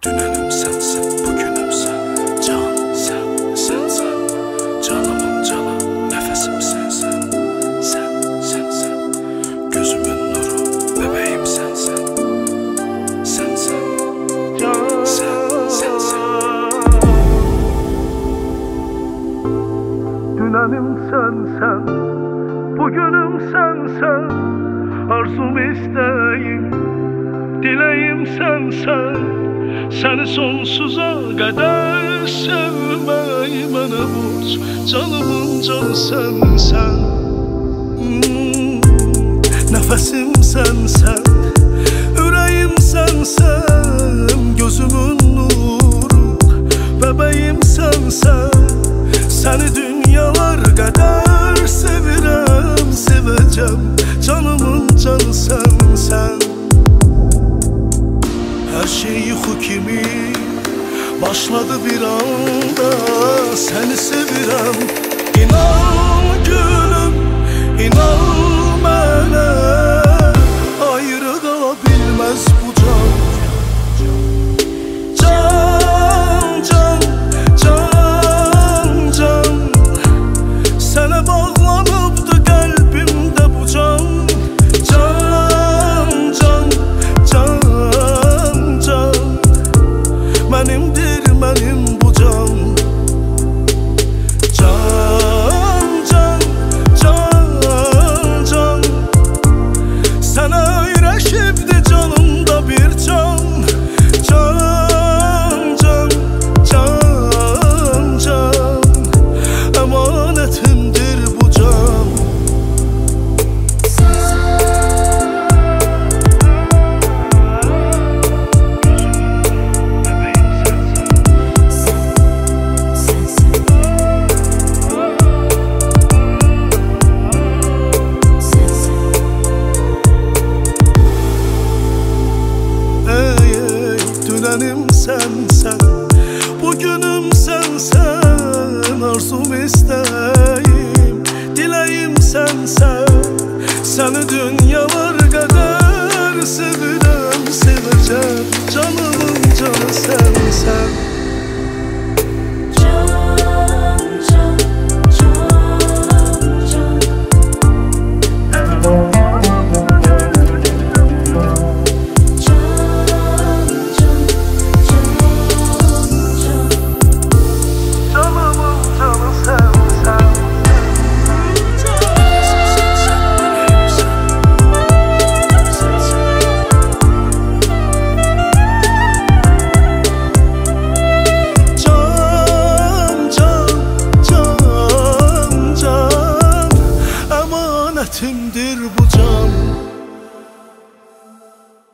Dünenім sensin, bugünüm sen. Can sen, sensen. Canımın canı, nefesim sensin. Sen. Gözümün nuru, bebeğim sensin. Sen. Dünenім sensen, bugünüm sensen. Arzum isteğim, dileğim sensen. Seni sonsuza kadar sevmeyi bana borç. Canımın canı sensen. Nefesim sensen, yüreğim sensen. Gözümün nuru, bebeğim sensen. Seni dünyalar kadar sevirem, seveceğim. Canımın canı sensen. Her şey yuxu kimi başladı bir anda. Seni sevirəm. İnan gülüm, inan mənə. Ayrı qala bilməz bu can. Can sənə bağlanıbdı qəlbimdə bu can. Mənimdir mənim bu can. Can sənə öyrəşibdi canımda bir can. Can əmanətimdir bu can. Dünenім sensen, bugünüm sensen. Arzum isteğim, dileğim sensen. Seni dünyalar kadar sevirem, seveceğim. Canımın canı sensen. Əmanətimdir bu can.